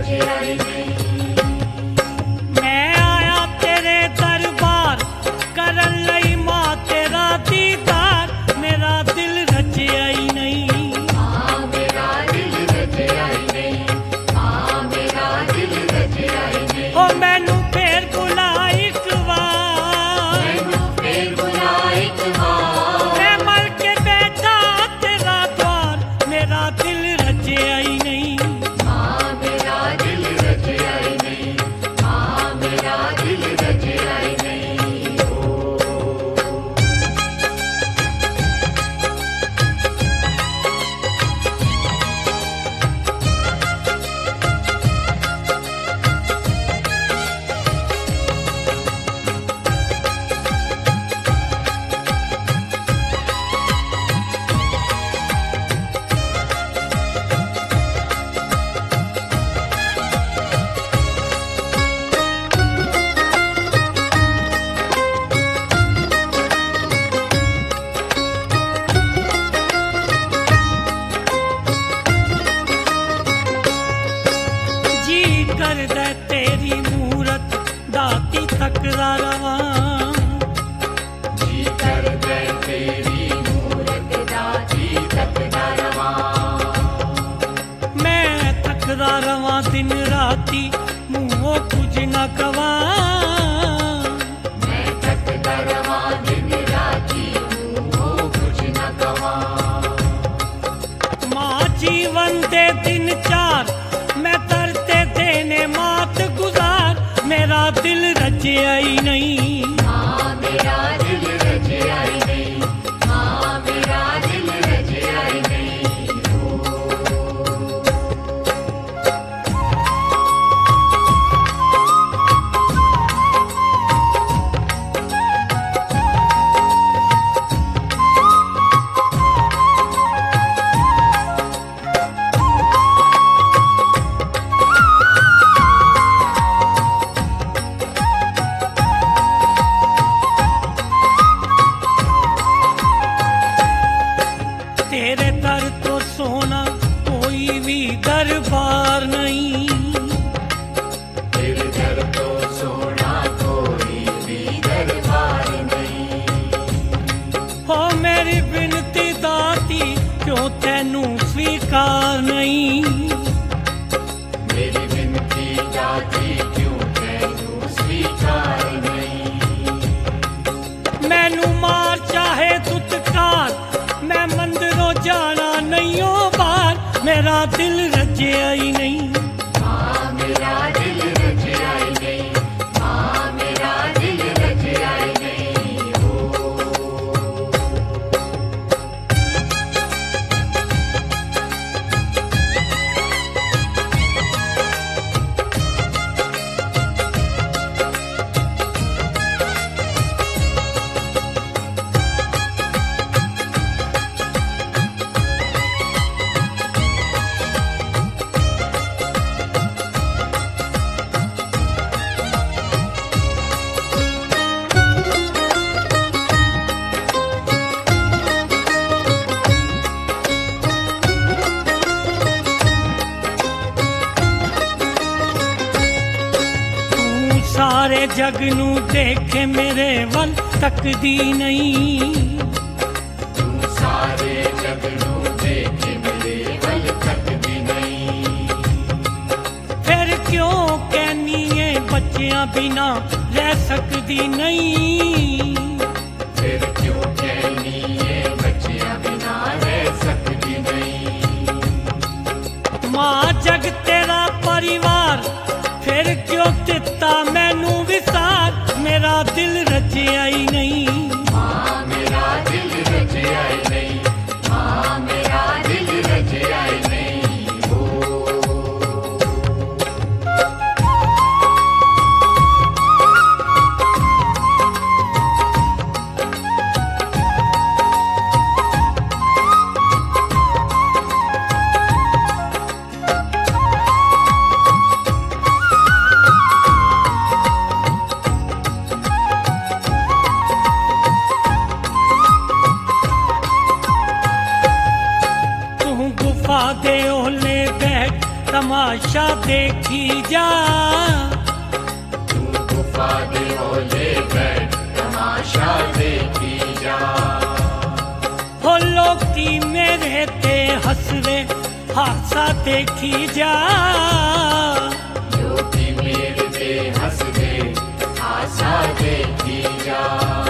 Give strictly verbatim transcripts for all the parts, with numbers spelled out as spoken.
मैं आया तेरे दरबार करन लई मां तेरा दीदार, मेरा दिल रचिया ही नहीं। मां मेरा दिल रचिया ही नहीं, मां मेरा दिल रचिया ही नहीं। ओ मैनू फेर बुला एक बार, मैनू फेर बुला एक बार। मैं मर के बैठा तेरा द्वार, मेरा दिल रचिया ही नहीं। मां मेरा दिल रचिया ही नहीं, मां मेरा दिल रचिया ही नहीं। जी कर दे तेरी मूरत दाती तकदा रवां, जी कर दे तेरी मूरत दाती तकदा रवां। मैं तकदा रवां दिन राती मुँहों कुछ न कवां। मैं तकदा रवां दिन राती मुँहों कुछ न कवां। मां जीवन दे दिन चार मैं तरते देने मात गुजार, मेरा दिल रचिया ही नहीं। मां मेरा दिल रचिया ही नहीं, मां मेरा दिल रचिया ही नहीं। तेरे दर तो सोना कोई भी दरबार नहीं। तेरे दर तो सोना कोई भी दरबार नहीं। हो मेरी बिनती दाती क्यों तैनू स्वीकार नहीं। मेरी विनती दाती क्यों तैनू स्वीकार नहीं। मैनू मार चाहे तुतकार, मैं मंदिरों जाना नहीं हो बार, मेरा दिल रचिया ही नहीं। मां मेरा दिल रचिया ही नहीं, मां मेरा दिल रचिया ही नहीं। तू सारे जग नू देखे मेरे वल तकदी नहीं। तू सारे जग नू देखे मेरे वल तकदी नहीं। फिर क्यों कहनी है बच्चियां बिना रह सकदी नहीं। फिर क्यों कहनी है बच्चियां बिना रह सकदी नहीं। मां जग तेरा परिवार, फिर क्यों दिता मैनू विसार, मेरा दिल रचिया ही नहीं। मां मेरा दिल रचिया ही नहीं, मां मेरा दिल रचिया ही नहीं। तमाशा देखी जा। तू गुफा दे ओले बैठ तमाशा देखी जा। हो लोकी मेरे ते हसरे हासा देखी जा। लोकी मेरे ते हसरे हासा देखी जा।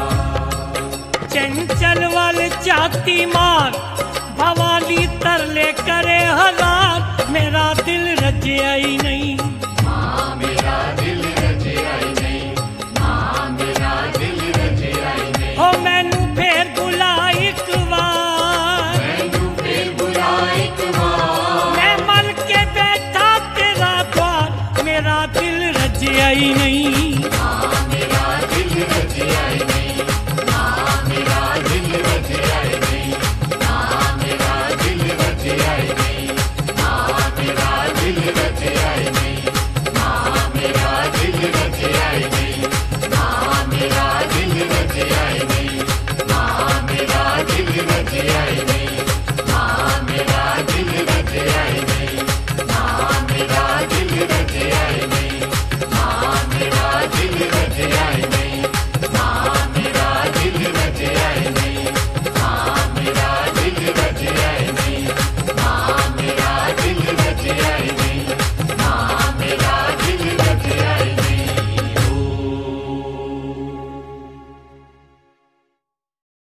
चंचल वाल चाती मार भवाली तरले करे हजार। मेरा दिल रजिया ही नहीं, माँ मेरा दिल रजिया ही नहीं, माँ मेरा दिल रजिया ही नहीं। हो मैनू फेर बुला एक बार, मैनू फिर बुला एक बार। मैं मल के बैठा तेरा द्वार। मेरा दिल रजिया ही नहीं, माँ मेरा दिल रजिया ही नहीं, माँ मेरा दिल रजिया ही नहीं, माँ मेरा दिल रजिया ही नहीं, माँ मेरा दिल रजिया ही नहीं, माँ मेरा दिल रजिया ही नहीं, माँ मेरा दिल रजिया ही नहीं, माँ मेरा दिल रजिया ही नहीं, माँ मेरा दिल रजिया ही नहीं, माँ मेरा दिल रजिया